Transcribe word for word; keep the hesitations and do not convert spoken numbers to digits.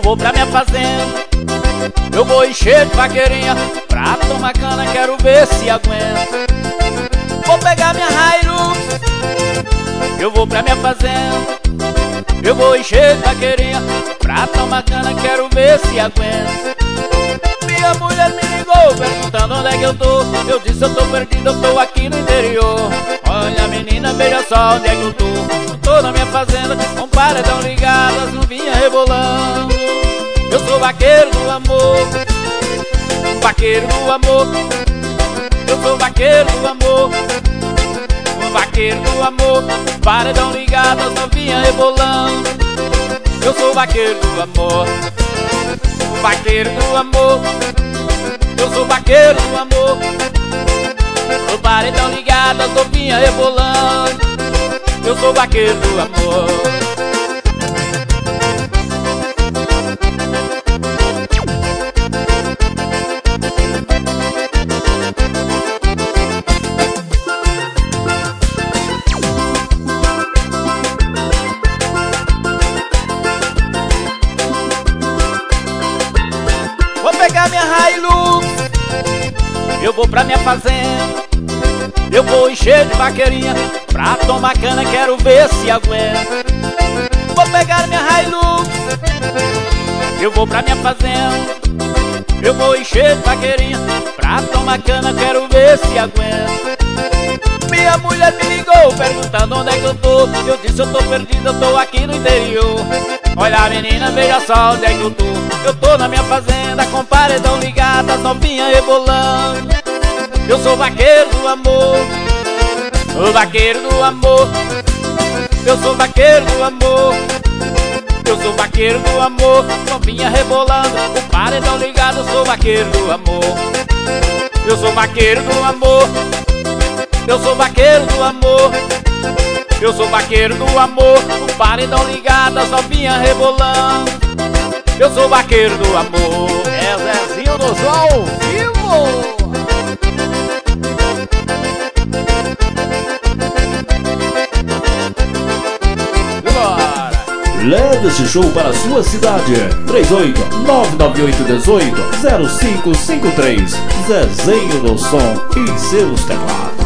vou pra minha fazenda. Eu vou encher de vaqueirinha pra tomar cana, quero ver se aguenta. Vou pegar minha Hilux, eu vou pra minha fazenda. Eu vou encher de vaqueirinha pra tomar cana, quero ver se aguenta. Minha mulher me ligou perguntando onde é que eu tô. Eu disse eu tô perdido, eu tô aqui no interior. Olha menina, veja só onde é que eu tô. Eu tô na minha fazenda, com paredão ligado, as luvinhas rebolando. Eu sou vaqueiro do amor, vaqueiro do amor. Eu sou vaqueiro do amor, vaqueiro do amor. Paredão ligado, as novinhas rebolando. Eu sou vaqueiro do amor, vaqueiro do amor. Eu sou vaqueiro do amor. O paredão ligado, as novinhas rebolando. Eu sou vaqueiro do amor. Vou pegar minha Hilux, eu vou pra minha fazenda. Eu vou encher de vaqueirinha pra tomar cana, quero ver se aguenta. Vou pegar minha Hilux, eu vou pra minha fazenda. Eu vou encher de vaqueirinha pra tomar cana, quero ver se aguenta. Minha mulher me ligou perguntando onde é que eu tô. Eu disse eu tô perdido, eu tô aqui no interior. Olha menina, veja só onde é que eu tô. Eu tô na minha fazenda, com paredão ligado, as novinhas rebolando. Eu sou vaqueiro do amor, o vaqueiro do amor. Eu sou vaqueiro do amor, eu sou vaqueiro do amor. Novinha rebolando, com paredão ligado, eu sou vaqueiro do amor. Eu sou vaqueiro do amor, eu sou vaqueiro do amor. Eu sou vaqueiro do amor, com paredão ligado, as novinhas rebolando. Eu sou vaqueiro do amor. É Zezinho do Som ao vivo. Leve esse show para a sua cidade. três oito nove nove oito um oito zero cinco cinco três. Zezinho do Som e seus teclados.